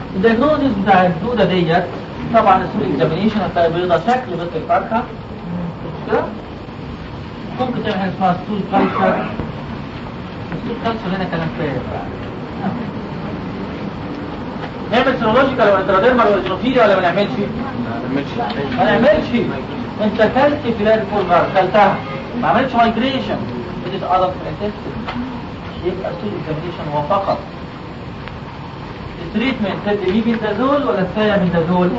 الدياجنوزيس بتاع الدودة ديت طبعا السول اكزامينيشن هتلاقي بيضة شكل بيضة الفرخة مش كده؟ ممكن تعمل حاجة اسمها ستول كالتشر. الستول كالتشر هنا كلام فارغ نعمل سيرولوجيكال ولا انتراديرمال ولا جينوفيليا ولا ما نعملش؟ ما نعملش. انت كلت فلان فولفر كلتها ما عملتش مايجريشن بدت ادلت انتستين يبقى ستول اكزامينيشن هو فقط. التريتمنت تدي ميبندازول ولا الثياميدازول؟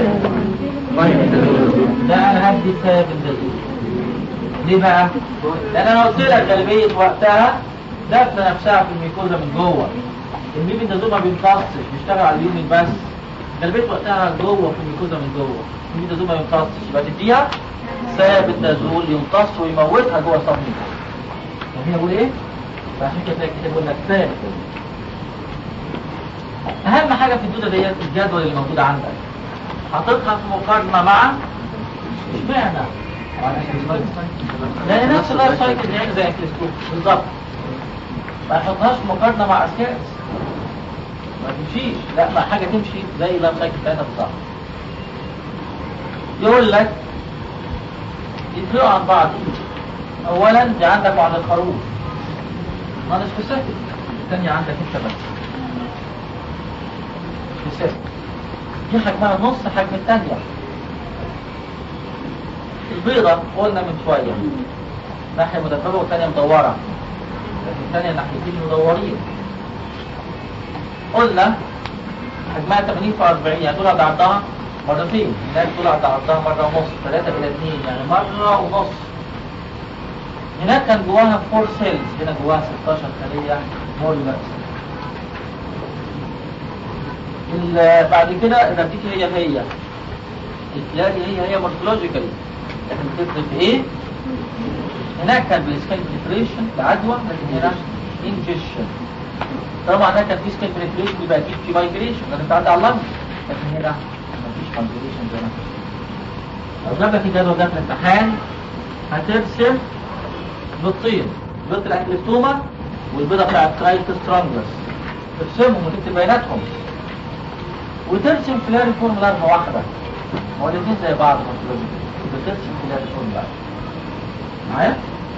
لا انا هدي الثياميدازول. ليه بقى؟ لان انا قلت لك غالبيه وقتها دفنه نفسها في الميكوزا من جوه. الميبندازول ما بيمتصش بيشتغل على اليومين بس. غالبيه وقتها جوه في الميكوزا من جوه. الميبندازول ما يمتصش يبقى تديها ثياميدازول يمتص ويموتها جوه الصميم. يعني بقول ايه؟ فعشان كده تلاقي الكتاب بيقول لك ثياميدازول. اهم حاجة في الدودة ديت الجدول اللي موجود عندك حاططها في مقارنة مع اشمعنى؟ لان نفس اللايف سايكل يعني زي الكليستروك بالظبط. ما نحطهاش في مقارنة مع اسكاس ما تمشيش. لا ما حاجة تمشي زي اللايف سايكل بتاعتها بالظبط. يقول لك يفرقوا عن بعض. اولا دي عندك وعند الخروف ما سبيسيفيك. الثانية عندك انت بس دي حجمها نص حجم الثانية. البيضة قلنا من شوية ناحية مدببة والثانية مدورة لكن الثانية ناحيتين مدورين. قلنا حجمها 80 في 40 يعني طلع عرضها مرتين. هناك طلع عرضها مرة ونص 3 إلى 2 يعني مرة ونص. هناك كان جواها 4 سيلز هنا جواها 16 خلية مولوس. بعد كده النتيجة هي الكلاري هي مورفولوجيكالي لكن بتفرق في ايه؟ هناك كان بالسكين بريفريشن العدوى لكن هنا انجيشن. طبعا هناك كان في سكين بريفريشن يبقى اكيد في مايجريشن لازم تعدي على اللنج لكن هنا مفيش مايجريشن زي ما لو جاب لك الجدول ده في الامتحان هترسم بيضتين بيضة الانكليستوما والبيضة بتاعت ترايتس ترانجلس ترسمهم وتكتب بياناتهم وترسم فلاري فورم لارفا واحدة. هو الاثنين زي بعض بترسم فلاري فورم لارفا معايا؟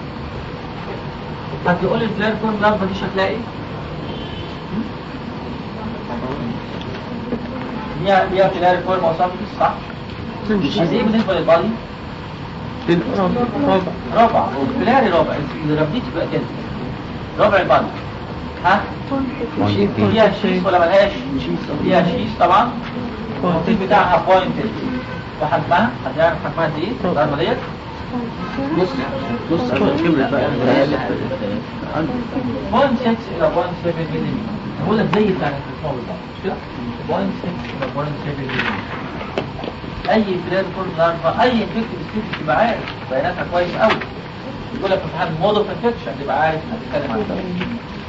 هتقول لي الفلاري فورم لارفا دي شكلها ايه؟ ليها فلاري فورم اوسامبس صح؟ بس ايه بالنسبة للبادي؟ ربع والفلاري ربع الربديتي بقى كده ربع البادي. ها؟ فيها شيس ولا ملهاش؟ فيها شيس طبعا. الخطيط بتاعها بوينتد وحجمها هتعرف حجمها دي ايه؟ الضربة ديت نص كبرت بقى 0.6 إلى 0.7 ملم. بقول لك زي بتاع الكتاب بالظبط مش كده؟ 0.6 إلى 0.7 ملم. أي فلان فورم ضربة أي انفكتيف ستيت تبقى عارف بياناتها كويس قوي. يقول لك في امتحان مود اوف انفكشن تبقى عارف هتتكلم عن ده.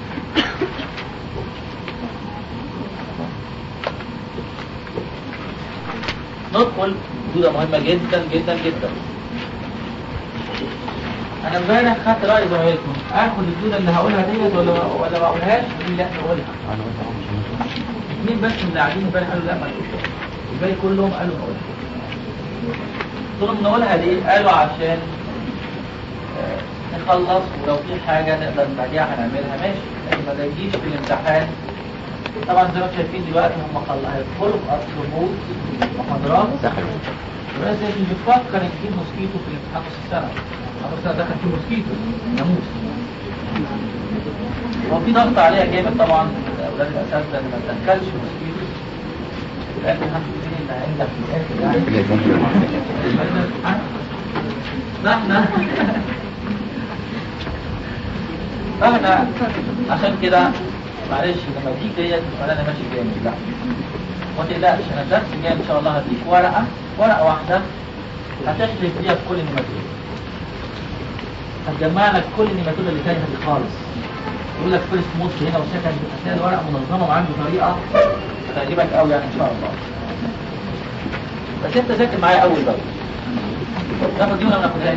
ندخل دودة مهمة جدا جدا جدا. انا امبارح خدت رأي زمايلكم اخد الدودة اللي هقولها ديت ولا ما اقولهاش اللي لا نقولها. اثنين بس اللي قاعدين امبارح قالوا لا ما تقولش الباقي كلهم قالوا نقولها. قلت لهم نقولها ليه؟ قالوا عشان نخلص ولو في حاجة نقدر نراجعها هنعملها ماشي لكن ما تجيش في الامتحان. طبعا زي ما شايفين دلوقتي هم هيدخلوا في أسلوبوت محاضرات بس اللي بتفكر نجيب موسكيتو في الامتحان نص السنة نص السنة دخل فيه موسكيتو ناموس. هو في ضغط عليها جامد طبعا أولاد الأساتذة اللي ما تدخلش موسكيتو لكن هنشوف اللي هينجح في الآخر يعني فاحنا عشان كده معلش لما تيجي ديت ولا انا ماشي جامد لا ما تقلقش انا الدرس الجاي ان شاء الله هديك ورقه واحده هتحلف فيها بكل النيماتود هتجمع لك كل النيماتود اللي تايهه دي خالص. يقول لك فيرست موست هنا وسكند هتلاقي الورقه منظمه وعنده طريقه هتعجبك قوي يعني ان شاء الله. بس انت ذاكر معايا اول بقى ناخد دي ولا ما ناخدهاش؟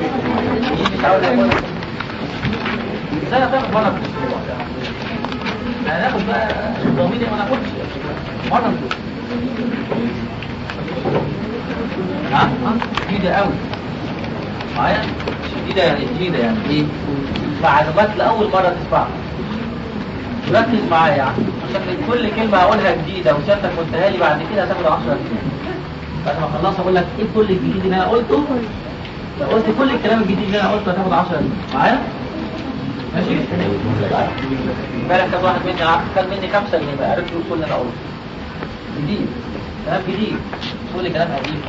مش عاوز اقول ازاي هتاخد بره في الاسبوع هناخد بقى ضميري ما ناخدش مرة شديدة قوي معايا، شديدة يعني شديدة يعني ايه؟ معلومات لأول مرة تسمعها. ركز معايا عشان كل كلمة هقولها جديدة وسيادتك قلتها لي بعد كده هتاخد 10 جنيه. بعد ما اخلص اقول لك ايه كل الجديد اللي انا قلته، لو قلت كل الكلام الجديد اللي انا قلته هتاخد 10 جنيه معايا؟ ماشي؟ امبارح كان واحد مني خد مني 5 جنيه بقى عرفت يقول كل اللي انا قلته. جديد، كلام جديد، كل كلام قديم.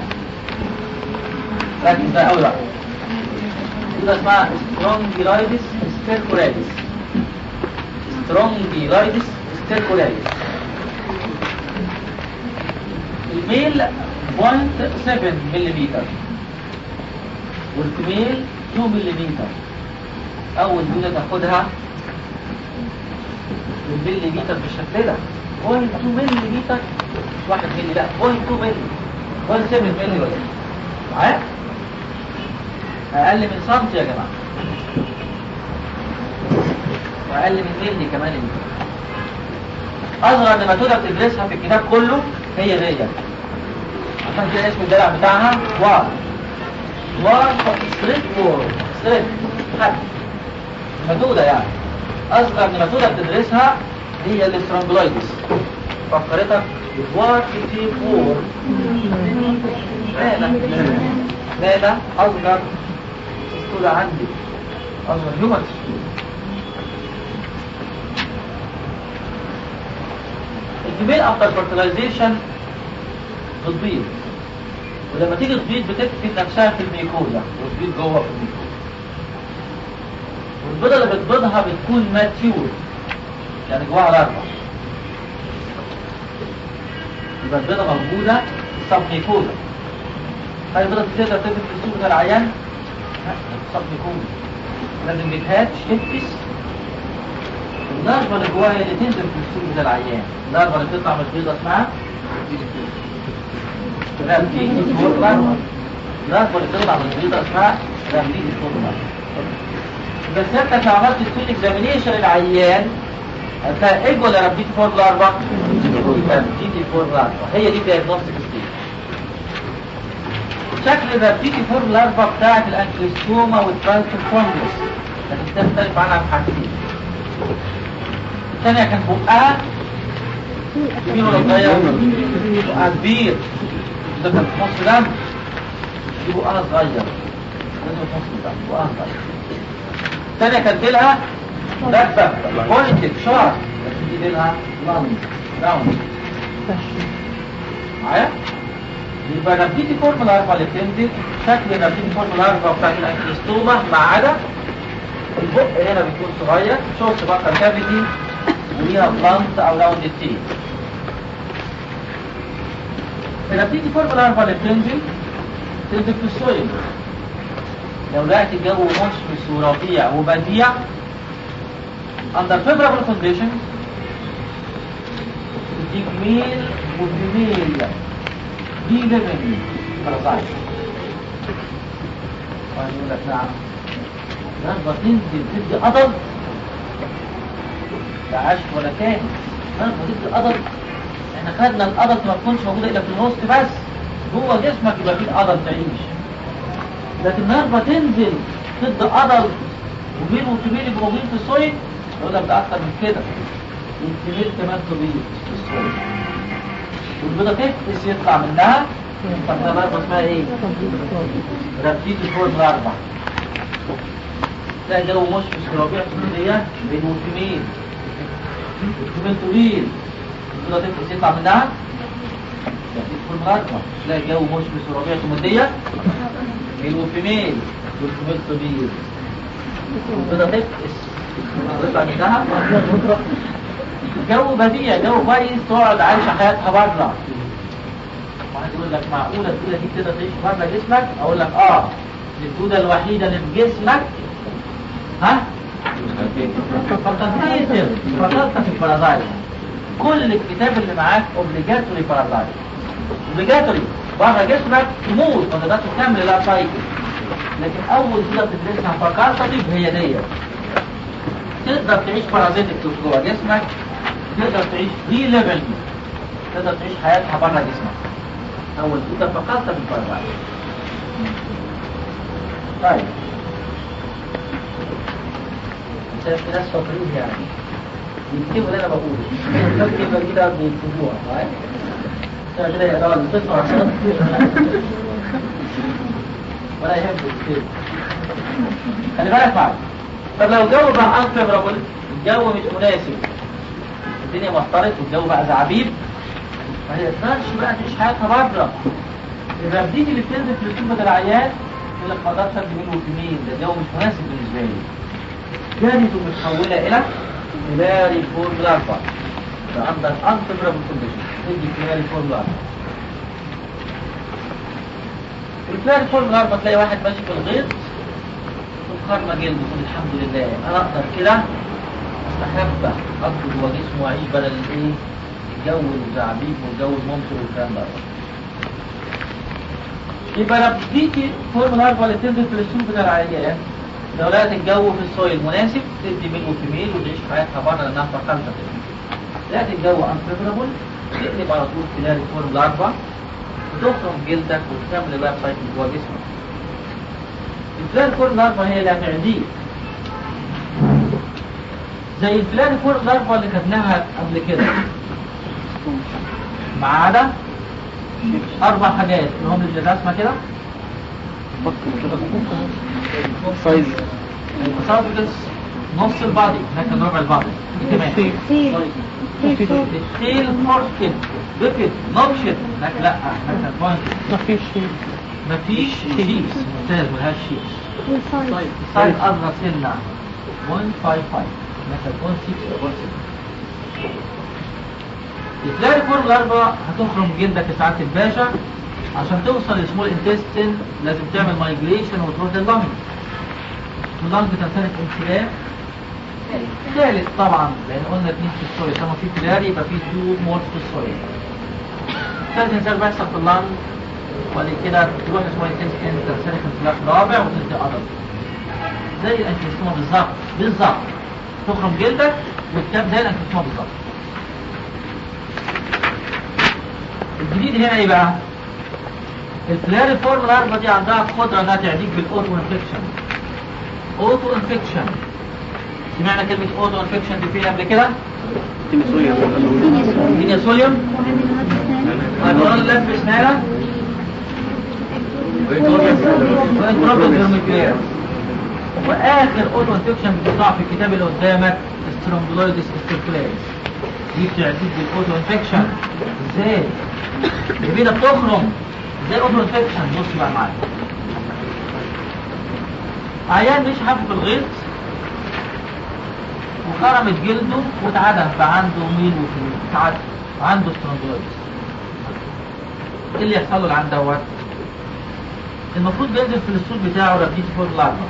ركز بقى قوي بقى. كده اسمها سترونجيلايتس ستيركولاريس. سترونجيلايتس ستيركولاريس. الميل 0.7 ملم والفيميل 2 ملم. اول دولة تاخدها بالمليمتر بالشكل ده 0.2 ملم، مش 1 ملي، لا 0.2 ملي، 0.7 ملي بس معايا؟ اقل من سنتي يا جماعه، واقل من ملي كمان. اصغر نماتوده بتدرسها في الكتاب كله هي ديت، عشان كده اسم الدلع بتاعها وار. وار ستريت وور، ستريت حد نماتوده يعني. اصغر نماتوده بتدرسها هي الاسترانجولايتس. فكرتك وار كتير وور. لا اصغر استولى عندي، اصغر هيومن استولى. الجميل افتر فرتلايزيشن بتبيض، ولما تيجي تبيض بتكفي نفسها في الميكوزا وتبيض جوه في الميكوزا. والبيضة اللي بتبيضها بتكون ماتيور يعني جواها الاربع، يبقى البيضة موجودة في السبميكوزا. هل البيضة تقدر تكفي في السوق بتاع العيان؟ لا، السبميكوزا لازم بتهاتش تكفس. الضربة اللي جواها اللي تنزل في السوق بتاع العيان، الضربة اللي بتطلع من البيضة اسمها رابتيتي فورمال. الضربة اللي بتطلع من البيضة اسمها رابتيتي فورمال. بس انت لو عملت سكول اكزامينيشن للعيان هتلاقي ايه ولا رابتيتي فورمال 4؟ رابتيتي فورمال 4 هي دي دايجنوستيك ستيج. شكل الرابتيتي فورمال 4 بتاعت الانكليستوما والترانسفورمس هتختلف عنها بحاجتين. الثانية كان بقها كبير ولا صغير؟ بقها كبير، ده كان في نص دم. دي بقها صغير، لازم في نص دم، بقها صغير. الثانية كانت ديلها دبة بوينتد شارب، لكن دي ديلها راوند. معايا؟ يبقى الرابتيتي فورمال 4 اللي بتنزل شكل الرابتيتي فورمال 4 بتاعت الانكليستوما ما عدا البق هنا بيكون صغير، شورت بكر كافيتي وليها بلانت او راوند تيل. الرابتيتي فورمال 4 اللي بتنزل في السويل. لو لقيت الجو مشمس وربيع وبديع under favorable conditions تديك ميل وفيميل دي ليفنج بارازايت. يقول لك نعم ضربة تنزل تدي قدر لا عاش ولا كان. ضربة تدي قدر، احنا خدنا القدر ما تكونش موجودة الا في الوسط بس، جوه جسمك يبقى فيه قدر تعيش. لكن ضربة تنزل تدي قدر وميل وفيميل يبقوا موجودين في السويل، يقول لك ده اكتر من كده، الفيميل كمان تبيض في السويل والبيضة تفقس يطلع منها. طب ده ضربة اسمها ايه؟ رابتيتي فورمال 4. تلاقي جو مشمس وربيع في الدنيا بين والفيميل، الفيميل طويل البيضة تفقس يطلع منها. رابتيتي فورمال 4. تلاقي جو مشمس وربيع في الدنيا بين والفيميل والفيميل طويل البيضة تفقس يطلع منها. جو بديع، جو كويس، تقعد عايشة حياتها بره. واحد يقول لك معقولة الدودة دي تقدر تعيش بره جسمك؟ اقول لك الدودة الوحيدة اللي في جسمك فقدت في البارازايت. كل الكتاب اللي معاك اوبليجاتوري بارازايت، اوبليجاتوري بره جسمك تموت ما تقدرش تكمل لا سايكل. لكن اول دودة بتدرسها فقدت هي ديت تقدر تعيش بارازيتك جوه جسمك، تقدر تعيش فري ليفل، تقدر تعيش حياتها بره جسمك. اول تقدر فقدت بالبره. طيب عشان في ناس فاكرين يعني يكتبوا اللي انا بقوله، الكلمه كده بيكتبوها معايا عشان كده يقراوا القصه عشان ولا يهمك كده. خلي بالك معايا. طب لو الجو بقى انفيفرابل، الجو مش مناسب، الدنيا مطرت والجو بقى زعبيب، ما تقدرش بقى تعيش حياتها بره. الربديك اللي بتنزل في الرسومة العيان يقول لك ما اقدرش ادي منه كمين، ده الجو مش مناسب بالنسبه لي. كانت متحوله الى كلاري فورم لارفا. ده عندك انفيفرابل كونديشن تدي كلاري فورم لارفا. الكلاري فورم لارفا تلاقي واحد ماشي في الغيط وخرمه جلده يقول الحمد لله انا اقدر كده استخبى اخرج جوه جسمه واعيش بدل الايه؟ الجو الزعبيب والجو الممطر والكلام ده. يبقى ربديكي فورم لارفا اللي بتنزل في السوق بتاع العيان لو لقت الجو في السويل مناسب تدي منه كميل وتعيش حياتها بره لانها فقدت كده. لقت الجو انفيفرابل تقلب على طول كلاري فورم لارفا وتخرم جلدك وتكمل اللايف سايكل جوه جسمك. الكلاري فورم لارفا هي اللي هتعديك زي الكلاري فورم لارفا اللي خدناها قبل كده، ما عدا 4 حاجات اللي هم اللي رسمه كده. سايز الاسابيكس نص البادي، هناك ربع البادي كمان. التيل فوركت بيكت نوتشت، هناك لا، هناك بوينت مفيش شيبس، ممتاز ملهاش شيبس. السايز اصغر سنه 0.55 هناك 0.6. تلاقي فورم لارفا هتخرم جلدك يا سعاده الباشا. عشان توصل لسمول انتستين لازم تعمل مايجريشن وتروح لللنج. اللنج تمتلك انسلاك ثالث طبعا لان قلنا 2 في السويل، طالما في كلاري يبقى في 2 مور في السويل. ثالث انسلاك بيحصل في اللنج وبعد كده تروح لسمول انتستين تمتلك انسلاك رابع وتنتهي عضل زي الانكستوما بالظبط تخرم جلدك وتكاب زي الانكستوما بالظبط. الجديد هنا ايه بقى؟ الكلاري فورم لارفا دي عندها قدرة انها تعديك بالاوتو انفكشن. اوتو انفكشن، سمعنا كلمة اوتو انفكشن دي فين قبل كده؟ دينيا سوليوم هيدرون لف سنالة واخر اوتو انفكشن بتطلع في الكتاب اللي قدامك سترونجلويدس استركلايز. دي بتعديك بالاوتو انفكشن. ازاي؟ الجبينة بتخرم ازاي اوتو انفكشن؟ بص بقى معايا. عيان مش حافظ في الغيط وخرمت جلده واتعدم فعنده ميل وفلوس اتعدم عنده سترونجلويدس. ايه اللي يحصل له العند دوت؟ المفروض بينزل في السول بتاعه ربديتي فور لارفا.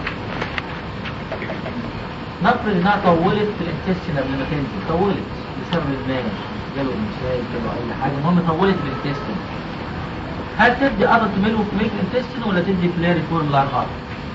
نفرض انها طولت في الانتستين قبل ما تنزل، طولت بسبب الماء جاله امساك جاله اي حاجه، المهم طولت في الانتستين. هل تدي ادلت ميل وفي الانتستين ولا تدي كلاري فورم لارفا؟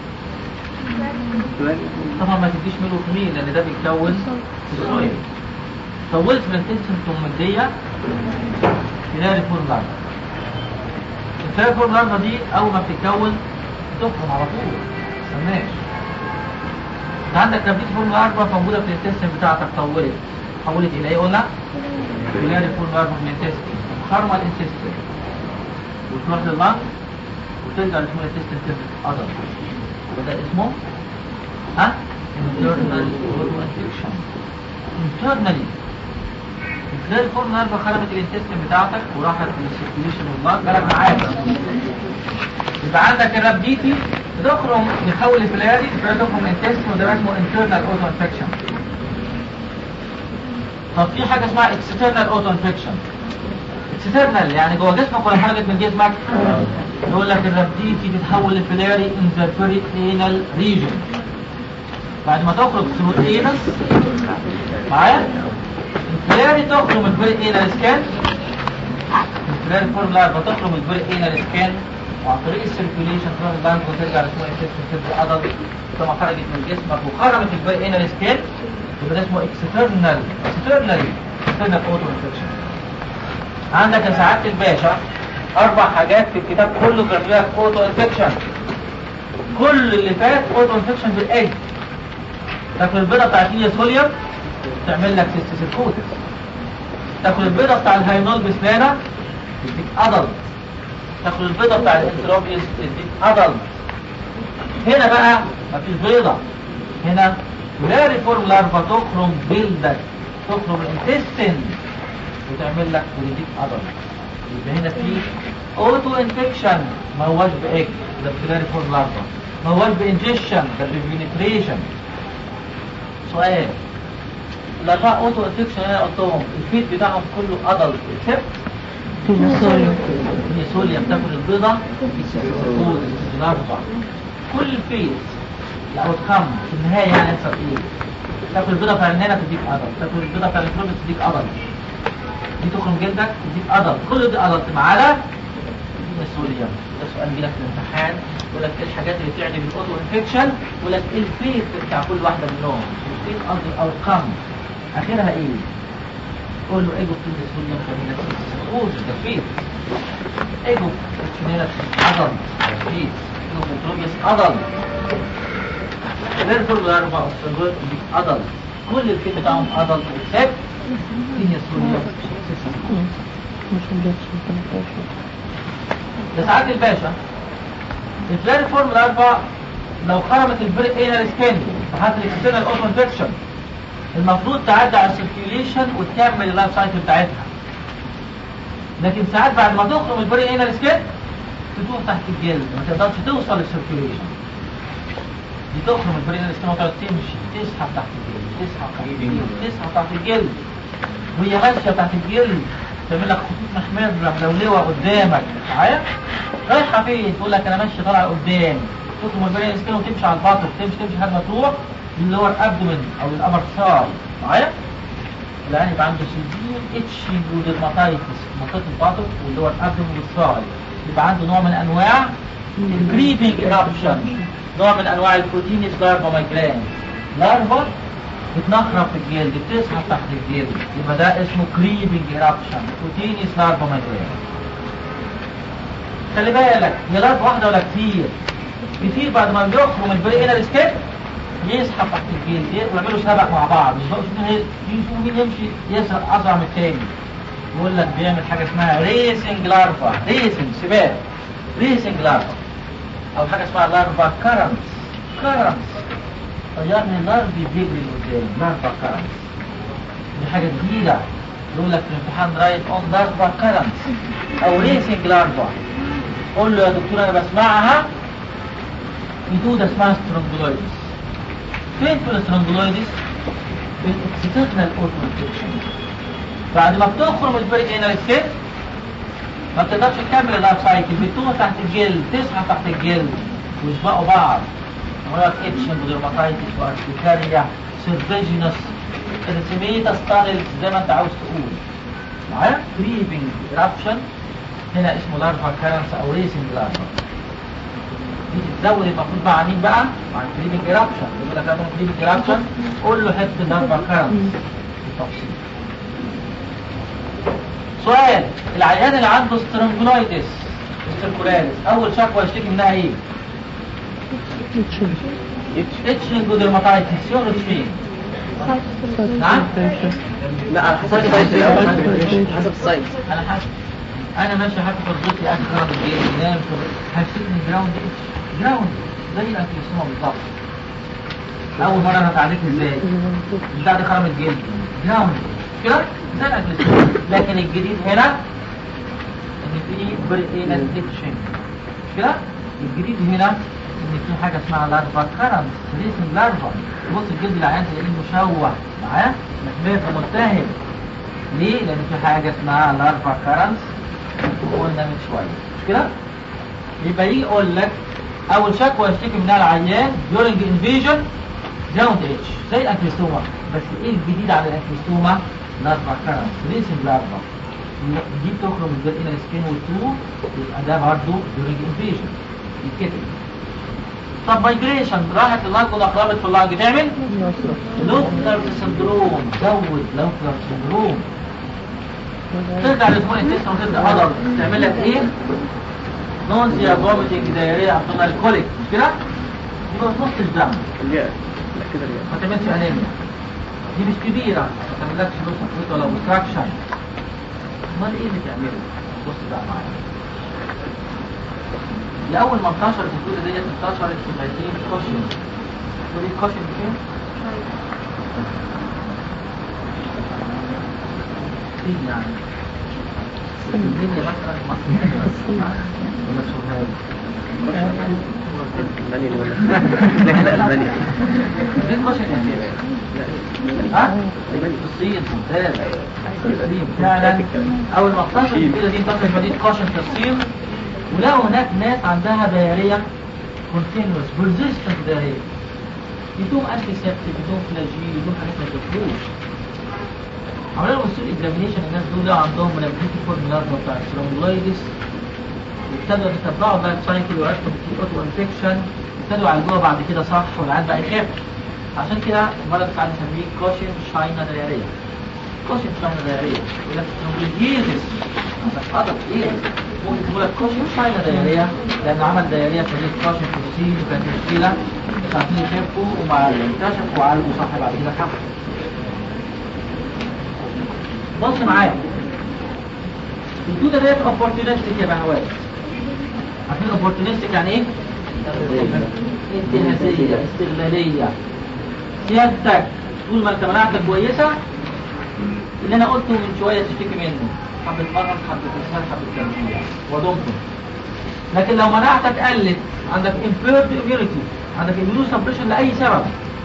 طبعا ما تديش ميل وفي ميل لان ده بيتكون في السويل. طولت في الانتستين ثم مديه كلاري فورم لارفا. الكلاري فورم لارفا دي اول ما بتتكون بتخرم على طول ما تستناش. انت عندك ربديتي فورم لارفا موجوده في الانتستين بتاعتك، طولت حولت الى ايه قلنا؟ كلاري فورم لارفا في الانتستين، خرمه الانتستين وتروح لللنج وترجع لاسمه الانتستين تبقى عضل. وده اسمه internal infection. internally الكلاري فورم لارفا خرمت الانتستين بتاعتك وراحت للسيركيوليشن واللنج. بالك معاك يبقى عندك الربديتي بتخرم بتحول الكلاري تخرم الانتستين وده اسمه internal auto infection. طب في حاجه اسمها external auto infection. external يعني جوه جسمك ولا خرجت من جسمك؟ يقول لك الربديتي تتحول للكلاري in the perianal region. بعد ما تخرج ثرو الانس معايا الكلاري تخرج من البريانال سكان. الكلاري فورم لارفا تخرج من البريانال سكان وعن طريق السيركيوليشن تروح البنك وترجع لاسمه انتستين تبقى عضل. طبعا خرجت من جسمك وخرجت البريانال سكان يبقى ده اسمه اكسترنال اوتو انفكشن. عندك يا سعاده الباشا 4 حاجات في الكتاب كله بيعمل لك اوتو انفكشن. كل اللي فات اوتو انفكشن بالايد. تاكل البيضه بتاعت الياسوليوم تعمل لك سيستيسيكوتس. تاكل البيضه بتاع الهاينول بسنانه تديك ادلت. تاكل البيضه بتاع الانتروبيس تديك ادلت. هنا بقى مفيش بيضه، هنا فلاريفورم لارفا تخرم جلدك، تخرم الانتستين وتعمل لك تديك ادلت. يبقى هنا في اوتو انفكشن، ما هوش باك ده فلاريفورم لارفا، ما هوش بانجكشن ده بفينتريشن. سؤال، الاربعه اوتو انفكشن انا قلتهم الفيد بتاعهم كله ادلت اكسبت الياسوليوم. بتاكل البيضه الاربعه كل الفيز الاوتكم في النهايه يعني يحصل ايه؟ تاكل البيضه بتاع الهنا تديك ادلت، تاكل البيضه بتاع الانتروبيس تديك ادلت، دي تخرم جلدك تديك ادلت، كل دي ادلت ما عدا الياسوليوم. ده سؤال بيجي لك في الامتحان يقول لك ايه الحاجات اللي بتعني بالاوتو انفكشن، يقول لك ايه الفيز بتاع كل واحده منهم، الفيز قصدي الاوتكم اخرها ايه؟ قول له ايجو في الياسوليوم فميناتيس اوز ده فيز، ايجو اتشنيلات ادلت فيز، ايجو انتروبيس ادلت، غير كل 4 اوستروجوت دي ادلت، كل الفيز بتاعهم ادلت اكسبت الياسوليوم. ده ساعات الباشا الفلاريفورم لارفا لو خرمت البريك انال سكين في حالة الاكسترنال اوتو انفكشن المفروض تعدي على السيركيوليشن وتكمل اللايف سايكل بتاعتها، لكن ساعات بعد ما تخرم البريك انال سكين تدور تحت الجلد ما تقدرش توصل للسيركيوليشن. دي تخرم البريك انال سكين وتقعد تمشي تسحب تحت الجلد، تسحب تحت الجلد، تسحب تحت الجلد، وهي ماشيه تحت الجلد تعمل لك خطوط محمره ملولوه قدامك. معايا؟ رايحه فين؟ تقول لك انا ماشيه طالعه قدام، تخرم البرين سكين وتمشي على البطن، تمشي لحد ما تروح للور ابدومن او الابر ساي. معايا؟ العين يبقى عنده سيفير اتشنج وديرماتايتس منطقه البطن واللور ابدومن والساي، يبقى عنده نوع من انواع الكريبنج ايرابشن، نوع من انواع البروتينيس لارفا مايجرين. لارفا بتنخرب في الجلد بتسحب تحت الجلد، يبقى ده اسمه كريبنج ايرابشن كوتينيس لارفا مايجرين. خلي بالك هي لارفا واحده ولا كتير؟ كتير. بعد ما بيخرم البري انال سكيب يسحب تحت الجلد ويعملوا سبق مع بعض، يشوفوا مين يمشي يسرق اسرع من الثاني. يقول لك بيعمل حاجه اسمها ريسنج لارفا، ريسنج سباق، ريسنج لارفا، او حاجه اسمها لارفا كارنس، طيار من النار بيجري لقدام، لارفا كارنس. دي حاجه جديده يقول لك في الامتحان رايت اون لارفا كارنس او ريسنج لارفا. قول له يا دكتور انا بسمعها في دودة اسمها سترونجلويدس. فين في السترونجلويدس؟ في الاكسترنال اوتو انفكشن. بعد ما بتخرم البريك انال سكين ما بتقدرش تكمل اللايف سايكل، بتدور تحت الجلد، تسحب تحت الجلد ويسبقوا بعض. ويقول اتشنج وديرماتايتس وارتكاريا سيرفيجينس ارسميتاس تانلز زي ما انت عاوز تقول. معايا؟ كريبنج ايرابشن هنا اسمه لارفا كارنس او ريسنج لارفا. دي تتزود المفروض مع مين بقى؟ مع الكريبنج ايرابشن. يقول لك انا كريبنج ايرابشن قول له حته لارفا كارنس بالتفصيل. سؤال، العيان اللي عنده سترونجلايتس ستركولاريس اول شكوى يشتكي منها ايه؟ اتشنج وديرماتايتس. يخرج فين؟ نعم؟ لا على حسب السايز، حسب السايز. على حسب. انا ماشي حاطط الضغط يا اخي خرج الجيل نام هشتكي جراوند جراوند زي الانفلسوما بالضبط. اول مره انا اتعالجت ازاي؟ البتاع دي خرم الجلد جراوند كده زي الانفلسوما. لكن الجديد هنا ان في برينال اتشنج كده. الجديد هنا ان في حاجه اسمها لارفا كارنس ريسنج لارفا. بص الجلد العيان تلاقيه مشوه معاه محمر وملتهب. ليه؟ لان في حاجه اسمها لارفا كارنس قلنا من شويه مش كده؟ يبقى يجي يقول لك اول شكوى يشتكي منها العيان during invasion جراوند اتش زي الانفلسوما. بس ايه الجديد على الانفلسوما؟ لارفا كارنس ريسنج لارفا. دي بتخرج من الانال سكين والتو، يبقى ده برضه during invasion يتكتب. طب مايجريشن راحت اللنج ونقربت في اللنج تعمل لوكلر سندروم، زود لوكلر سندروم. ترجع لسمول انتستين وتبدا قدر تعمل لك ايه؟ نوزيا فوميتنج دايريا ابدومينال كوليك مش كده؟ يبقى في نص الدم ما تعملش انيميا، دي مش كبيره ما تعملكش لوس اوف ولا اوبستراكشن. امال ايه اللي تعمله؟ بص بقى معايا. لأول ما انتشرت الدودة ديت انتشرت في مدينة كوشن. ودي كوشن فين؟ فين يعني؟ الدنيا مثلا مصر ولا شوهاي؟ فين كوشن يعني؟ ها؟ الصين ممتاز. الصين فعلا أول ما انتشرت الدودة دي انتشرت في مدينة كوشن في الصين، ولقوا هناك ناس عندها دايرية كونتينوس بيرزيستنت دايرية بدون انتي سيبتيك بدون فلاجيل بدون حاجات ما تاكلوش. عملوا لهم السوق اكزامينيشن، الناس دول عندهم منابتيك فورمولار بتاع السترونجلايدس، وابتدوا يتبعوا بقى السايكل وعرفوا في اوتو انفكشن، ابتدوا يعالجوها بعد كده صح والعيان بقى يخف. عشان كده المرض بتاع بنسميه كوشن شاينا دايرية. كوشن شاينا دايرية يقول لك سترونجلايدس عندك قدر ايه؟ ممكن تقول لك كوشن شاينا دايرية لأن عمل دايرية في مدينة كوشن في الصين وكانت مشكلة مش عارفين يخفوا ومع اكتشفوا وعالجوا صح بعد كده خف. بص معايا الدودة ديت اوبورتونستيك يا بهوات. عارفين اوبورتونستيك يعني ايه؟ انتهازية استغلالية. سيادتك طول ما انت مناعتك كويسة اللي انا قلته من شوية تشتكي منه، حبة مرض حبة إنسان حبة تنمية وضمته. لكن لو مناعتك قلت عندك impaired immunity عندك immune suppression لأي سبب،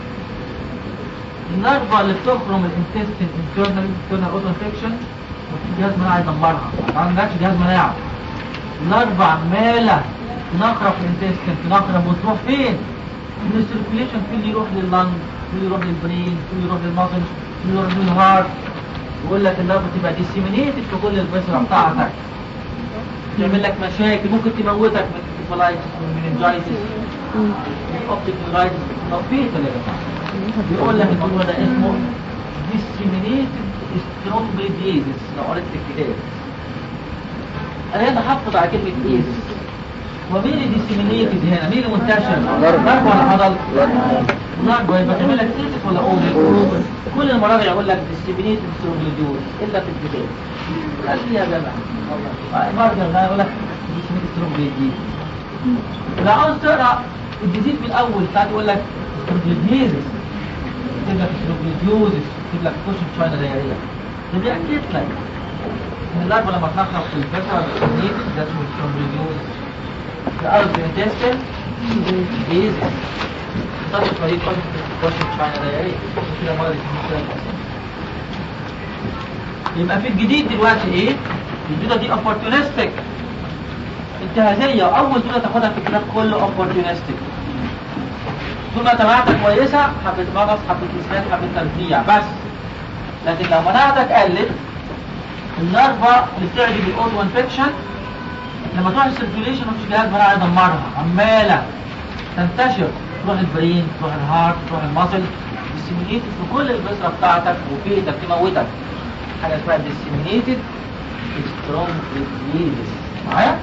النرفة اللي بتخرم الانتستين internal auto infection جهاز مناعة يدمرها. ما عندكش جهاز مناعة، النرفة عمالة تنخرب في الانتستين تنخرب وتروح فين؟ من السيركيوليشن، في اللي يروح لللنج في اللي يروح للبرين في اللي يروح للماسل في اللي يروح للهارت. يقول لك النرفة تبقى ديسيمينيتد في كل البصرة بتاعتك، تعمل لك مشاكل ممكن تموتك من انفلايتس من مننجايتس من اوبتيك نيرايتس او فيتال. بيقول لك الموضوع ده اسمه disseminated strombolitis لو قريت الكتاب. انا هنا هحفظ على كلمة ايزس. ومين اللي disseminated هنا؟ مين اللي منتشر؟ نرف ولا عضل؟ نرف. يبقى تعمل لك ايزس ولا اوبس؟ كل المراجع يقول لك disseminated strombolitis الا في الكتاب. خليها بقى المرجع يقول لك disseminated strombolitis. لو عاوز تقرا الجديد من الاول ساعات يقول لك strombolitis، يكتب لك ستروبليديوزس، يكتب لك كوشن شاينا دايرية. ده بيأكد لك ان النرفة لما تنخرب في البصرة بالنيتس ده اسمه ستروبليديوزس. في أرض الانتستين بيزس تصف فريق كوشن شاينا دايرية كده مرض اسمه. يبقى في الجديد دلوقتي ايه؟ الجديدة دي opportunistic انتهازية، وأول دولة تاخدها في الكتاب كله opportunistic. طول ما مناعتك كويسة حبة مغص حبة إسهال حبة ترفيع بس. لكن لو مناعتك قلت النرفة اللي بتعدي بالأوتو انفكشن لما تروح السيركيوليشن مفيش جهاز مناعة يدمرها، عمالة تنتشر تروح البرين تروح الهارت تروح الماسل، ديسيمينيتد في كل البصرة بتاعتك وفيتك تموتك. حاجة اسمها ديسيمينيتد سترومبوليتس. معايا؟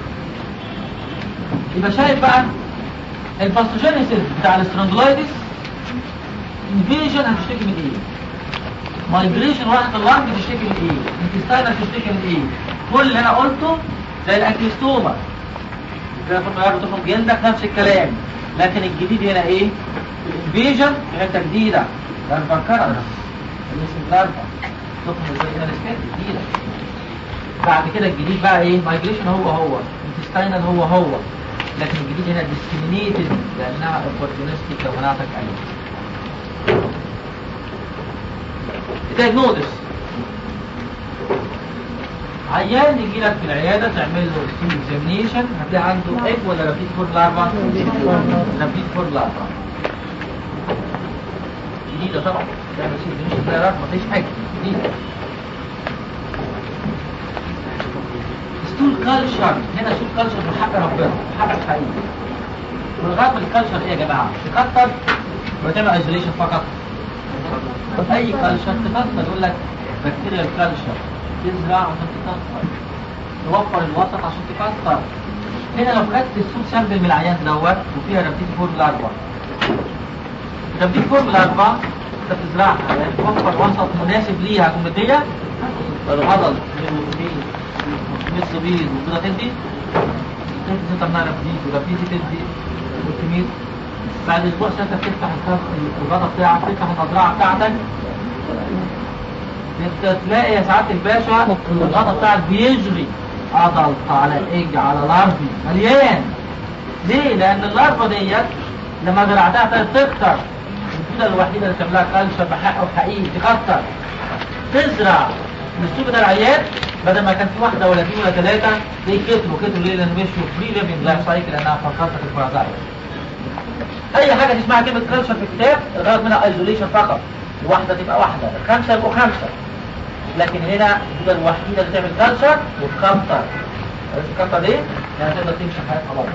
يبقى شايف بقى الباثوجينيسيس بتاع السترونجلايتس. انفيجن هتشتكي من ايه؟ مايجريشن راحت اللنج تشتكي من ايه؟ انتستاينال تشتكي من ايه؟ كل اللي انا قلته زي الانكليستوما كده بتخرج جلدك نفس الكلام. لكن الجديد هنا ايه؟ الانفيجن في حته جديده لارفا كارنس اسم لارفا تخرج زي السكين جديده. بعد كده الجديد بقى ايه؟ مايجريشن هو انتستاينال هو لكن الجديد هنا disseminated لأنها opportunistic لو مناعتك قلت. diagnosis عيان يجي لك في العيادة تعمل له stool examination هتلاقي عنده egg ولا رابيد فور لارفا؟ رابيد فور لارفا جديدة طبعا. تعمل stool examination تلاقي لارفا مفيش حاجة جديدة. ستول كالشر هنا ستول كالشر بحق ربنا بحق الحقيقي. والغرض من الكالشر ايه يا جماعه؟ تكتر وتعمل ايزوليشن فقط. اي كالشر تكتر، يقول لك بكتيريا الكالشر تزرع عشان تكتر، توفر الوسط عشان تكتر. هنا لو خدت السوق سامبل من العيان دوت وفيها رابتيتي فورمولا 4، رابتيتي فورمولا 4 انت بتزرعها يعني توفر وسط مناسب ليها كوميديه عضل نص بيض وكده تدي تطلع رابتيتي ورابتيتي تدي وتميت. بعد اسبوع سنه تفتح الغطا بتاعك، تفتح المزرعه بتاعتك، انت تلاقي يا سعاده الباشا الغطا بتاعك بيجري عضل على ايج على لارفي مليان. ليه؟ لان اللارفه ديت لما زرعتها تكتر، الفيده الوحيده اللي تعملها كالشر بحق وحقيقي تكتر، تزرع السوق ده العيان بدل ما كان في واحده ولا اثنين ولا ثلاثه ليه كتروا ليه؟ لان مشوا فري ليفنج لايف سايكل لانها فكرت في الفرازايت. اي حاجه تسمعها كلمه كالشر في الكتاب الغرض منها ايزوليشن فقط، الواحده تبقى واحده، الخمسه يبقوا خمسه. لكن هنا الفيده الوحيده اللي تعمل كالشر وتكتر. الكتر ليه؟ لأنها تقدر تمشي حياتها بره.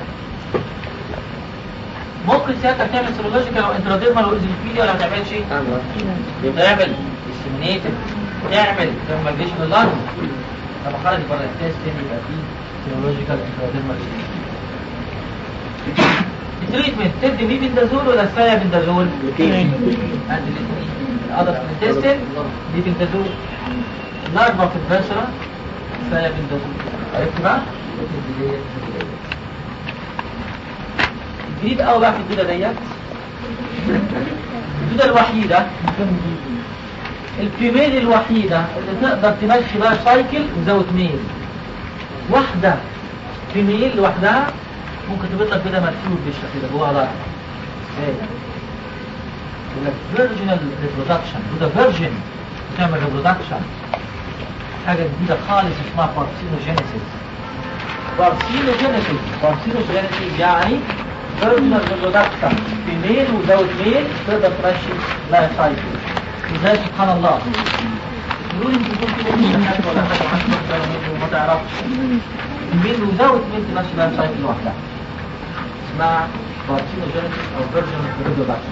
ممكن سيادتك تعمل سيرولوجيكال او انتراديرمال وايزيليفيليا ولا ما تعملش؟ تعمل ديسيمينيتد، تعمل فيرمالجيشن اللانج. لما خرج بره التستين يبقى فيه سيرولوجيكال انتراديرمال. التريتمنت تدي ميبندازول ولا ثايابندازول؟ الأدر في التستين ميبندازول، لارفا في البشرة ثايابندازول. عرفت بقى؟ الجديد قوي بقى في الدودة ديت، الدودة الوحيدة الفيميل الوحيدة اللي تقدر تمشي بقى سايكل وزود ميل. واحدة فيميل لوحدها ممكن تبيض لك كده مرسول بالشكل ده جواها لارفا. ازاي؟ يقول لك فيرجينال ريبرودكشن، دودة فيرجن بتعمل ريبرودكشن. حاجة جديدة خالص اسمها بارسينوجينيسيس. بارسينوجينيسيس يعني فيرجنال ريبرودكشن، فيميل وزود ميل تقدر تمشي لايف سايكل. ازاي؟ سبحان الله. يقول لي انت كنت حاجه ولا حاجه عندك وما تعرفش. فيميل وزود ميل تمشي لايف سايكل لوحدها. اسمها بارسينوجينيسيس او فيرجنال ريبرودكشن.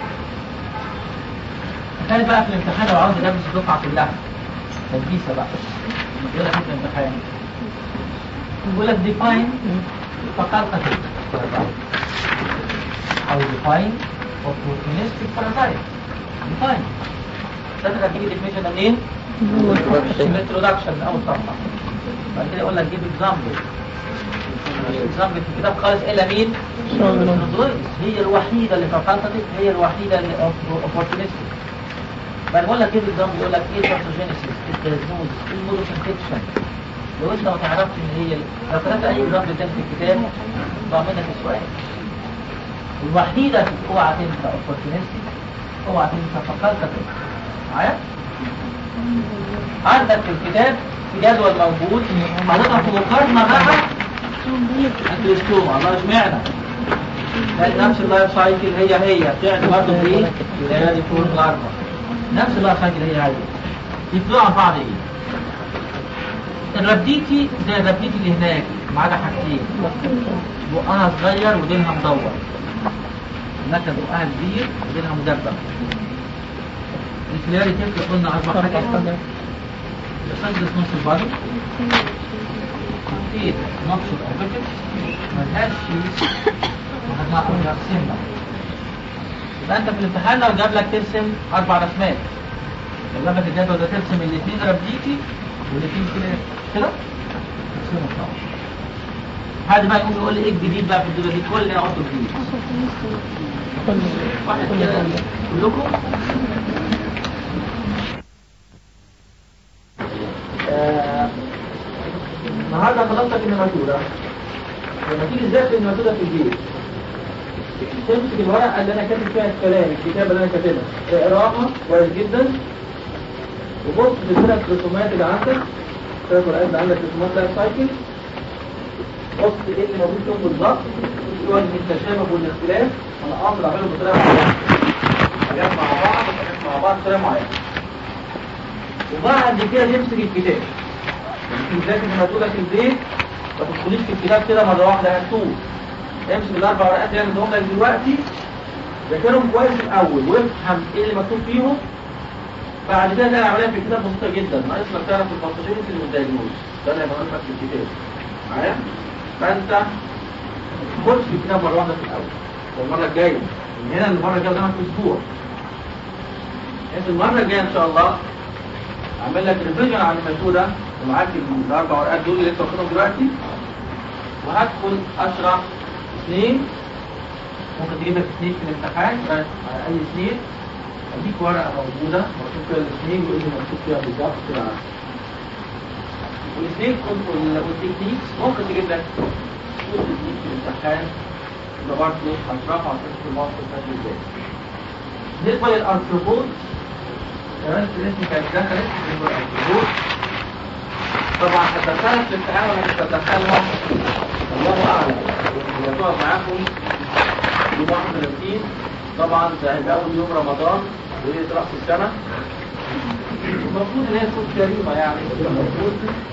تخيل بقى في الامتحان لو عاوز ادرس الدفعه كلها تدريسه بقى يقول لك في الامتحان يقول لك define facultative parasite او define opportunistic parasite. define ده هتيجي definition ده منين؟ introduction من اول صفحه. بعد كده يقول لك جيب example. example في الكتاب خالص الا مين؟ هي الوحيده اللي facultative، هي الوحيده اللي opportunistic. بقول لك ايه بالظبط؟ يقول لك ايه الباثوجينيسيس، التيرنوز، المودوسنتكشن. لو انت ما تعرفش ان هي لو كتبت اي اكزامبل تاني في الكتاب ضاع منك السؤال. الوحيده اوعى تنسى اوبورتونستيك، اوعى تنسى فاكولتاتيف. معايا؟ عندك في الكتاب في جدول موجود حضرتك في مقارنه مع الكريستوما. الله اشمعنى؟ لان نفس اللايف سايكل هي بتعمل برضه ايه؟ هي فور لارفا. نفس اللايف سايكل هي يفرقوا عن بعض ايه؟ الربديتي زي الربديتي اللي هناك ما عدا حاجتين، بقها صغير وديلها مدور. هناك بقها كبير وديلها مدبب. الكلاري تفرق قلنا اربع حاجات. الاساس نص البادي، كتير نقص الأوبيتك ملهاش شيء وهنها سنة. يبقى انت في الامتحان لو جاب لك ترسم 4 رسمات، لو جاب لك الجدول ده ترسم الاثنين ربديتي والاثنين كده ترسمهم طبعا. حد بقى يقول لي ايه الجديد بقى في الدوله دي؟ كل اللي احطه جديد. واحد كده كلكم النهارده خلصتك النماتوده. لما تيجي ازاي النماتوده في البيت تمسك الورقه اللي انا كاتب فيها الكلام، الكتابه اللي انا كاتبها اقراها كويس جدا وبص في الثلاث رسومات اللي عندك، الثلاث ورقات اللي عندك رسومات لايف سايكل، بص ايه اللي موجود فيهم بالظبط، ايه وجه التشابه والاختلاف. انا قاصد اعمله بطريقه معينه، حاجات مع بعض بطريقه معينه. وبعد كده نمسك الكتاب. الكتاب اللي موجوده في البيت ما تدخليش في الكتاب كده مره واحده هتوه. امسك الاربع ورقات اللي انا مديهم لك دلوقتي، ذاكرهم كويس الاول وافهم ايه اللي مكتوب فيهم. بعد كده تعمل عمليه في الكتاب بسيطه جدا، ناقص لك تعرف الباثوجينيس اللي والدايجنوز، ده اللي هيبقى لك في الكتاب معايا. فانت خد في الكتاب مره واحده في الاول، والمره الجايه من هنا للمره الجايه قدامك اسبوع. انت المره الجايه ان شاء الله اعمل لك ريفيجن عن الميثود ومعاك الاربع ورقات دول اللي انت واخدهم دلوقتي، وهدخل اشرح اثنين. ممكن تجيب لك اثنين في الامتحان على اي اثنين، اديك ورقه موجوده مكتوب فيها الاثنين وايه اللي مكتوب فيها بالظبط كده. والاثنين والتكنيكس ممكن تجيب لك كل تكنيك في الامتحان، يبقى برضه هشرحه عشان تشوف الموقف ماشي ازاي. بالنسبه للارثروبود كمان الاسم كانت دخلت بالنسبه للارثروبود، طبعا هتدخلها في الامتحان ولا مش هتدخلها الله اعلم. هي هتقعد معاكم يوم 31 طبعا، ده هيبقى اول يوم رمضان وليله راس السنه، المفروض ان هي تكون كريمه يعني المفروض.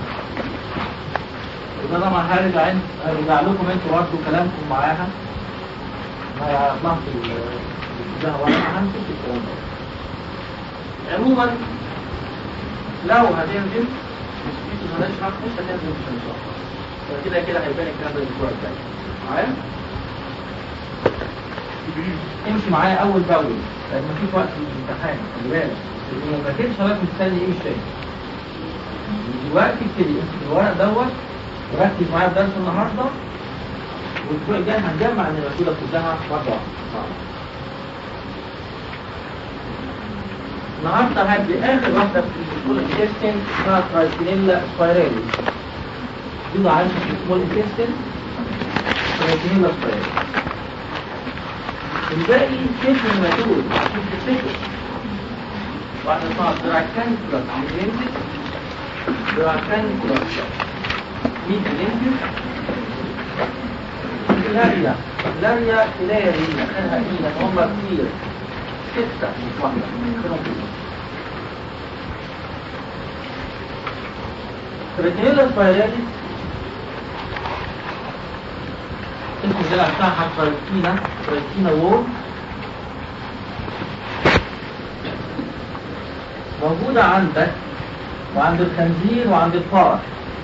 وده طبعا هرجع لكم انتوا برضه كلامكم معاها، ما يعرفناش الاتجاه ولا هنشوف الكلام ده. عموما لو هتنزل مش هنشرح، مش هتنزل مش هنشرح، فكده كده هيبان الكلام ده الاسبوع الجاي معايا. امشي معايا اول باول لان مفيش وقت للامتحان، خلي بالك اللي ما ذاكرش حضرتك مستني ايه مش فاهم. دلوقتي ابتدي امسك الورق دوت وركز معايا في درس النهارده، والاسبوع الجاي هنجمع ان المسؤولة كلها مره واحده. النهارده هدي اخر واحده في السمول انتستين اسمها ترايكينيلا سبايراليس. دي عايشه في السمول انتستين ترايكينيلا سبايراليس. الباقي كيف الماتور عشان تفتكر. واحده اسمها دراكانكولاس ميدلينتس، دراكانكولاس ميدلينتس، لاريا كلاري مكانها ايه لان هم كتير 6 مش واحده تراكينيلا سبايراليس. اسم الجلع بتاعها ترايكينا وور، موجودة عندك وعند الخنزير وعند الفار.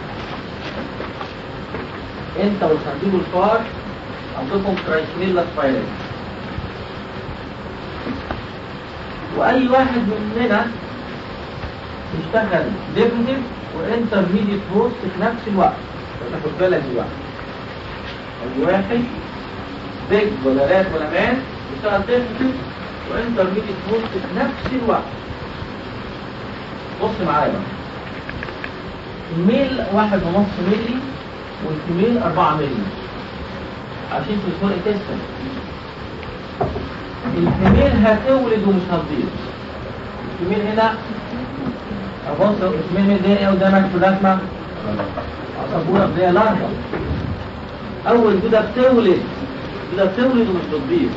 انت والخنزير والفار عندكم ترايكينيلا سبايراليس. واي واحد مننا يشتغل ديفنتيف وانترميديت هوست في نفس الوقت، تاخد بالك دلوقتي. اي واحد بيج ولا رات ولا مان يشتغل ديفنتيف وانترميديت هوست في نفس الوقت. بص معايا بقى، الميل 1.5 مللي والفيميل 4 مللي عشان في الفرق تسلم. الفيميل هتولد ومش هتبيض. الفيميل هنا ابص الفيميل دي ايه قدامك في الرسمه؟ عصبوره زي لارفا. اول كده بتولد ومش بتبيض.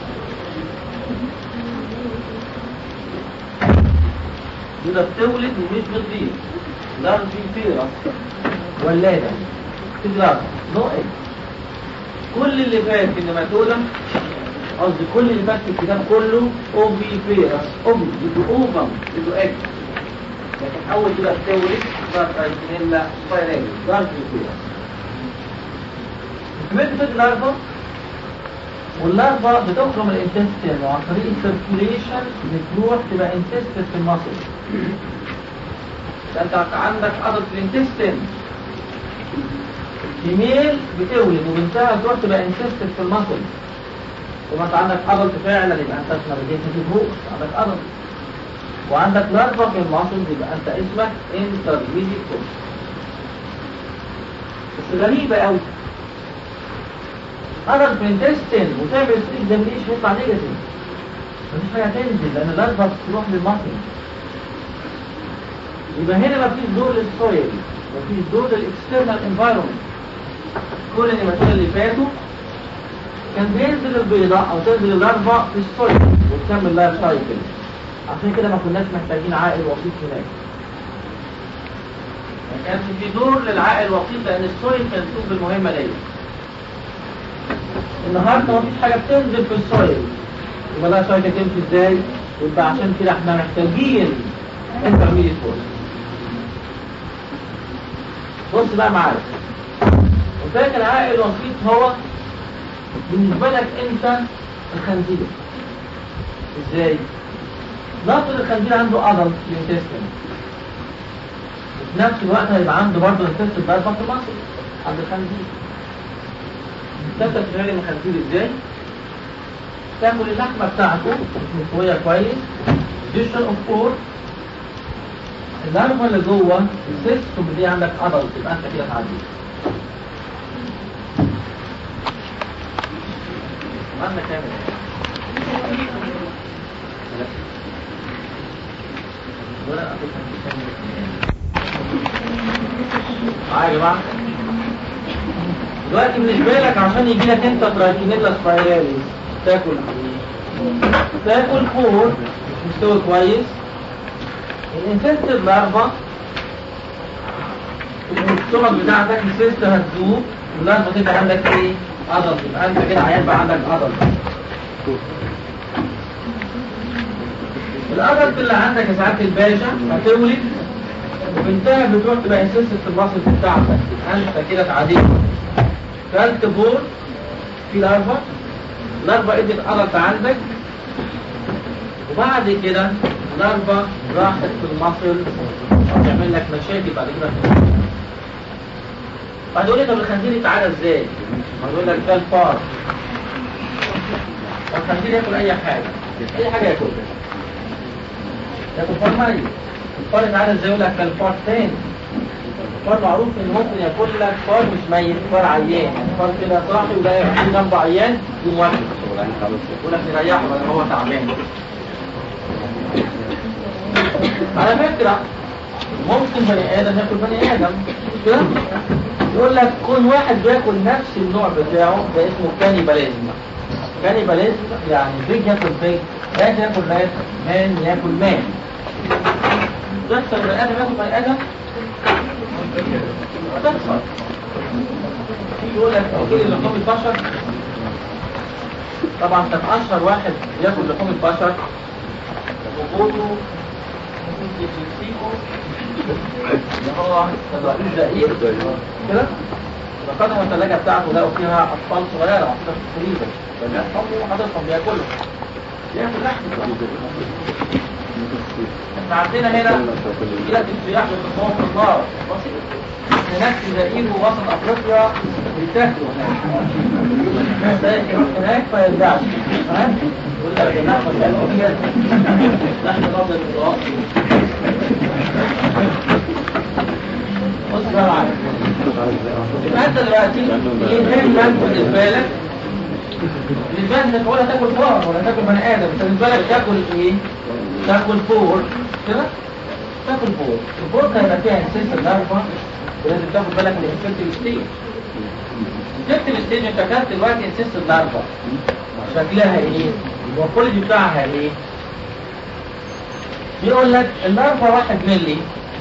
كده بتولد ومش بتبيض. لارفا فيرا ولاده تجرب نوعي. كل اللي فات في النماتوده قصدي كل اللي فات في الكتاب كله اوفي فيرس، اوفي يدو اوفم يدو اكس، لكن اول كده بتولد اسمها ترايكينيلا سبايراليس لارفا فيرس. الكمية بتاعت اللارفا واللارفا بتخرج من الانتستين وعن طريق السيركيوليشن بتروح تبقى انتستين في المصل. ده انت عندك عضلة الانتستين. الفيميل بتولد وبنتها تروح تبقى انتستين في المصل. وما انت عندك عضلة فعلا يبقى انت اسمك جيتنج هوست، عندك عضلة. وعندك لارفا في المصل يبقى انت اسمك انترميديت هوست. بس غريبة قوي. عضلة في الانتستين وتعمل اكزامينيشن يطلع نيجاتيف. مفيش حاجة تنزل لأن اللارفا بتروح للمصل. يبقى هنا مفيش دور للسويل، مفيش دور للاكسترنال انفايرمنت. كل النماتوده اللي فاتوا كان بينزل البيضة او تنزل اللارفا في السويل وتكمل لايف سايكل. عشان كده ما كناش محتاجين عائل وسيط هناك. ما كانش في دور للعائل الوسيط لان السويل كانت تكون بالمهمة ليا. النهارده مفيش حاجه بتنزل في السويل، يبقى لها سايكل تمشي ازاي؟ يبقى عشان كده احنا محتاجين انترميديت فورس. بص بقى معايا، قلت لك العائل الوسيط هو بالنسبه لك انت الخنزير. ازاي؟ نفرض الخنزير عنده ادلت انتستين، وفي نفس الوقت هيبقى عنده برضه انتستين بقى في مصر عند الخنزير. تبدأ تشغل الخنزير ازاي؟ تاكل اللحمه بتاعته مستويه كويس، ديشن اوف فور، اللحمه اللي جوه السيستم دي عندك ادلت، يبقى انت كده اتعديت. عندك كام؟ يا جماعه دلوقتي بالنسبه لك عشان يجي لك انت تراكينيلا سبايراليس تاكل فور مستوي كويس. الانفكتد لارفا السمك بتاعتك السيست هتذوب، اللارفا تبقى عندك ايه؟ عضل، يبقى انت كده عيان بقى عندك عضل. العضل اللي عندك يا سعاده الباشا هتولد، وبنتها بتروح تبقى انسيست في المصل بتاعتك، انت كده اتعديت. كلت بور في لارفا ادت عضل عندك، وبعد كده لارفا راحت في المصل وتعمل لك مشاكل بعد كده. هتقول لي طب الخنزير يتعالى ازاي؟ هتقول لك ده الفار، الخنزير ياكل اي حاجه ياكل فار ميت. الفار يتعالى ازاي؟ يقول لك الفار تاني. الفار معروف ان ممكن ياكل لك فار مش ميت، فار عيان، يعني فار كده صاحي ولا يحكي جنبه عيان يقوم واكل، يقول لك نريحه ولا هو تعبان. على فكره ممكن بني ادم ياكل بني ادم كده، يقول لك كل واحد بياكل نفس النوع بتاعه، ده اسمه كانيباليزم. كانيباليزم يعني بيج ياكل بيج، رات ياكل رات، مان ياكل مان. تحصل بني ادم ياكل بني ادم تحصل. يقول لك اكل لحوم البشر، طبعا كان اشهر واحد ياكل لحوم البشر وجوده اللي هو الرئيس زئير كده. فقدموا الثلاجة بتاعته لقوا فيها أطفال صغيرة عصيرة تقريبا، فجأة حضرتهم بياكلوا ياكل لحم. احنا عندنا هنا مشكلة السياح والتصوف في النار بسيط. هناك في زئير ووسط أفريقيا بيتاكلوا هناك فيرجعش. يقول لك يا جماعة ما تعملوا كده، نحن نظر المتوسط. بص بقى معايا، يبقى انت دلوقتي يهمك بالنسبه لك انك ولا تاكل فار ولا تاكل بني ادم، انت بالنسبه لك تاكل ايه؟ تاكل فور كده، تاكل فور. الفور هيبقى فيها انسيس لارفا، ولازم تاخد بالك من الانفكتيف ستيج. الانفكتيف ستيج انت كانت دلوقتي انسيس لارفا شكلها ايه؟ المورفولوجي بتاعها ايه؟ يقول لك اللارفا 1 مللي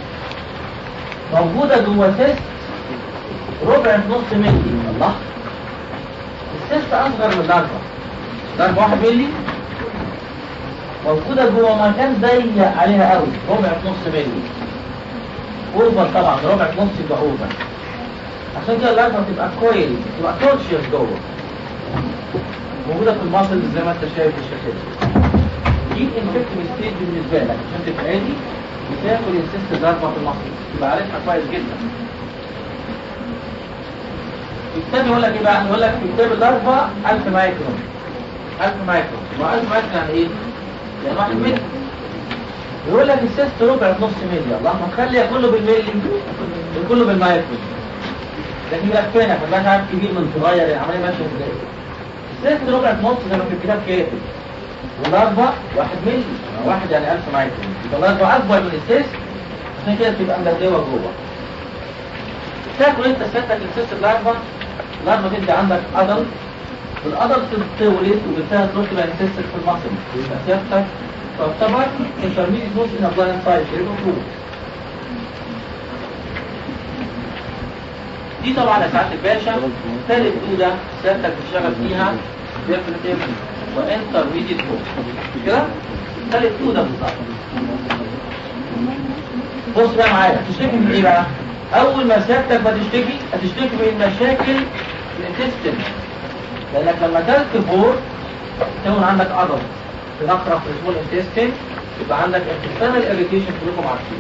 موجودة جوه سيست ربع نص مللي. الله، السيست أصغر من اللارفا. اللارفا 1 مللي موجودة جوه مكان ضيق عليها قوي، ربع نص مللي. أوفر طبعا، ربع نص يبقى أوفر. عشان كده اللارفا تبقى كويل، تبقى كونشيوس جوه، موجودة في المصل زي ما أنت شايف في الشاشة. دي الانفكتيف ستيج بالنسبة لك عشان تبقى عادي بتاكل السيست اللارفا في المصل، يبقى عارفها كويس جدا. الكتاب يقول لك ايه بقى؟ يقول لك في كتاب اللارفا 1000 مايكرون. 1000 مايكرون، ما 1000 مايكرون يعني ايه؟ يعني 1 مللي. يقول لك السيست ربع نص مللي. الله، ما تخلي كله بالملي كله بالمايكرون، لكن يلفينك ما تبقاش عارف كبير من صغير، العمليه ماشيه ازاي. السيست ربع نص زي ما في الكتاب كاتب، واللارفا 1 مللي، 1 يعني 1000 مايكرون، يبقى اللارفا اكبر من السيست، عشان كده بتبقى مدلوه جوه. تاكل انت سيادتك السيست اللارفا تدي عندك ادلت، والادلت تولد وبالتالي تروح تبقى انسيست في المصل، يبقى سيادتك تعتبر انترميديت نوت ان ابلاين سايت، يبقى فلوس. دي طبعا يا سعاده الباشا ثالث دودة سيادتك بتشتغل فيها ديفرنتيف وانترميديت كورس كده. ثالث دودة بالظبط. بص بقى معايا، هتشتكي من ايه بقى؟ اول ما سيادتك هتشتكي من مشاكل الانتستين، لانك لما اكلت فور تكون عندك عضل تنخرف في السمول انتستين، يبقى عندك انتستينال اريتيشن كلكم عارفين.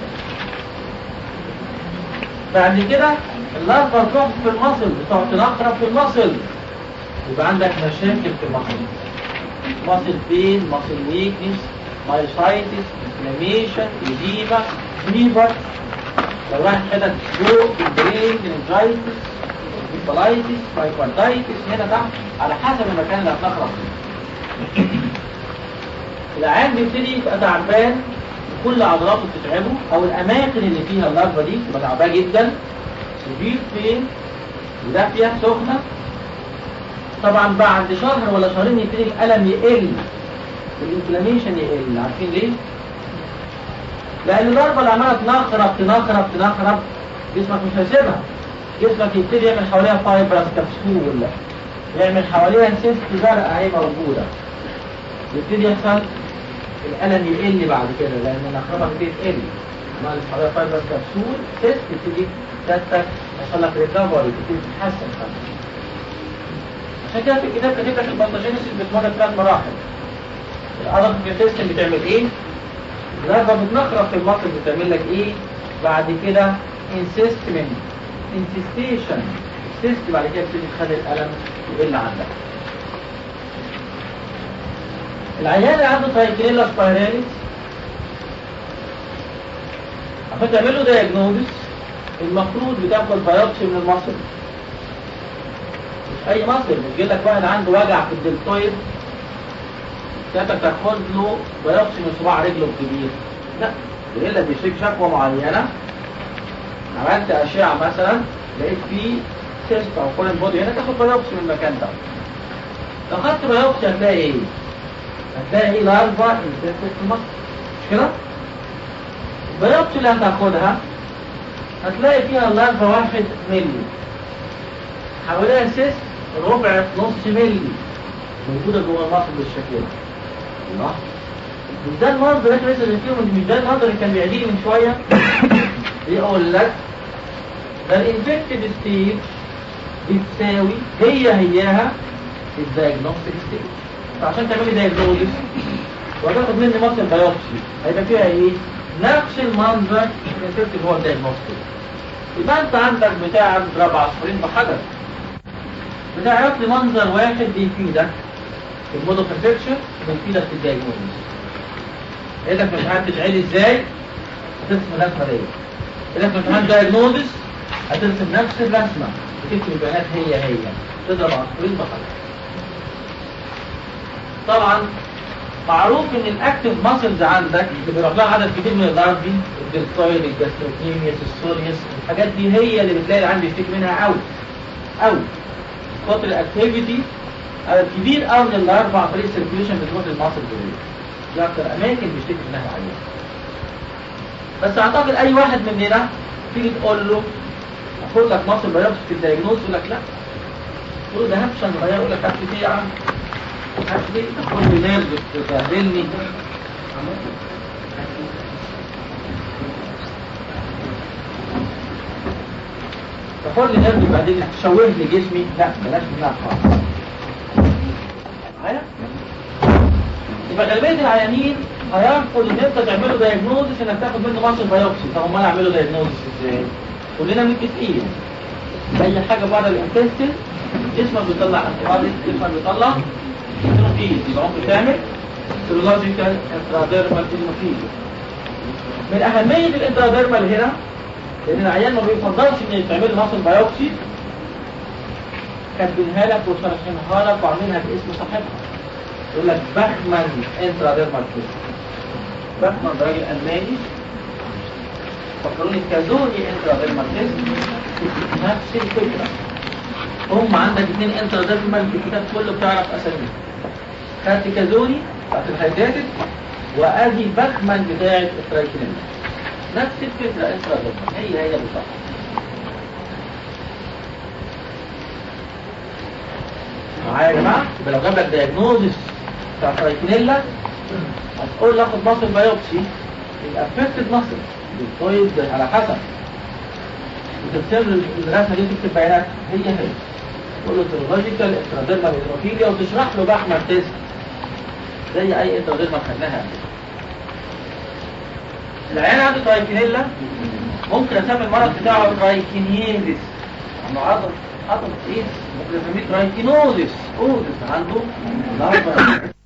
بعد كده اللارفا تروح في المصل، بتقعد تنخرف في المصل، يبقى عندك مشاكل في المصل، مصل بين، مصل ويكنس، مايوسايتس، انفلاميشن، ايديما، فيبر. لو واحد خدك فوق البرين مننجايتس، انفلايتس، مايكاردايتس هنا تحت على حسب المكان اللي هتنخرف فيه. العيان بيبتدي يبقى تعبان، كل عضلاته بتتعبه، او الاماكن اللي فيها اللارفا دي تبقى تعبانه جدا، سيفير بين، ودافيه سخنه. طبعا بعد شهر ولا شهرين يبتدي الالم يقل والانفلاميشن يقل. عارفين ليه؟ لان اللارفا اللي عماله تنخرب جسمك مش هيسيبها. جسمك يبتدي يعمل حواليها فايبرس كبسول، يعمل حواليها سيست زرقاء اهي موجوده، يبتدي يحصل الالم يقل بعد كده، لان النخربه بتبتدي تقل، عمال حواليها فايبرس كبسول سيست، تبتدي سيادتك يحصل لك ريكفري، تبتدي تتحسن خالص. عشان كده في الكتاب كاتب لك البلطوجينيسيس بتمر 3 مراحل. العضله الانتستين بتعمل ايه؟ اللارفا بتنخرب في المصل بتعمل لك ايه؟ بعد كده انسيستمنت، انسيستيشن، سيست، بعد كده بتبتدي تخلي الالم يقل عندك. العيان اللي عنده ترايكينيلا سبايراليس عشان تعمل له دايجنوزس المفروض بتاخد بايوبسي من المصل، مش اي مصل. مش يجي لك واحد عنده وجع في الدلتويد ساعتك تاخد له بايوبسي من صباع رجله الكبير، لا، يقول لك بيشتكي شكوى معينه، عملت اشعه مثلا لقيت فيه سيست او فورين بودي هنا، تاخد بايوبسي من المكان ده. لو خدت بايوبسي هتلاقي ايه؟ هتلاقي ايه؟ لارفا انفكتد في المصل، مش كده؟ البايوبسي اللي هتاخدها هتلاقي فيها اللارفا 1 مللي، حواليها سيست ربع نص مللي موجوده جوه المصل بالشكل ده. الله، مش ده المنظر اللي لسه شايفينه؟ مش ده المنظر اللي كان بيعجبني من شويه؟ بيقول لك ده الانفكتد ستيج بتساوي هياها الدايجنوستيك ستيج. فعشان تعملي دايجنوستيك وهتاخد مني مصل بايوبسي هيبقى فيها ايه؟ نفس المنظر الانفكتد هو الدايجنوستيك. يبقى انت عندك بتاع ضرب عصفورين بحجر، بتاع لي منظر واحد بيفيدك في المود اوف انفكشن وبيفيدك في الدايجنوستيك. ايدك مش عارف تتعالج ازاي هترسم الرسمه دي، ايدك مش عارف دايجنوستيك هترسم نفس الرسمه، بتكتب البيانات هي تضرب عصفورين بحجر. طبعا معروف ان الاكتف ماسلز عندك اللي بيروح لها عدد كبير من الاربي، الدلتويد، الجاستروكيميس، السوريوس، الحاجات دي هي اللي بتلاقي العيان بيشتكي منها قوي كتر الاكتيفيتي كبير قوي من الاربع عن طريق السيركيوليشن بتروح للماسلز دي اكتر اماكن بيشتكي منها العيان. بس اعتقد اي واحد مننا تيجي تقول له اخد لك ماسل بايوبسي في الدايجنوز يقول لك لا، تقول له ده هبشه صغير، يقول لك هبشه ايه يا عم؟ هبشه ايه؟ تاخد لي نيرف تبهدلني. تاخد لي نيرف تبهدلني، تشوه لي جسمي، لا بلاش منها خالص. معايا؟ يبقى غالبيه العيانين هيرفض ان انت تعمل له دايجنوزس انك تاخد منه ماسل بايوبسي. طب امال اعمل له دايجنوزس ازاي؟ كلنا متفقين اي حاجه بره الانتستين جسمك بيطلع انتيبوديز، جسمك بيطلع انتيبوديز، يبقى ممكن تعمل سيرولوجيكال انتراديرمال انتيبوديز. من اهميه الانتراديرمال هنا لان العيان ما بيفضلش ان يتعمل ماسل بايوبسي، كاتبينها لك وشارحينها لك وعاملينها باسم صاحبها، يقول لك بخمان انتراديرمال تيست. بخمان ده راجل الماني، فكروني كازوني انتراديرمال تيست، نفس الفكره. هم عندك 2 انتراديرمال في الكتاب كله بتعرف اساميهم، خدت كازوني بتاعت الهيداتد وادي بخمان بتاعت الترايكينيلا، نفس الفكره انتراديرمال، هي بالظبط. معايا يا جماعه؟ يبقى لو جاب لك دايجنوزس بتاع ترايكينيلا هتقول له اخد ماسل بايوبسي الافكتد ماسل بالطيب على حسب وتكتب له الرسمه دي تكتب بيانات هي تقول له سيرولوجيكال انتراديرمال هيدروفيليا وتشرح له بقى احمد تيست زي اي انتراديرمال خدناها. العيان عنده ترايكينيلا ممكن اسمي المرض بتاعه ترايكينيزيس، عنده عضل ايه، ممكن اسميه ترايكينوزيس عنده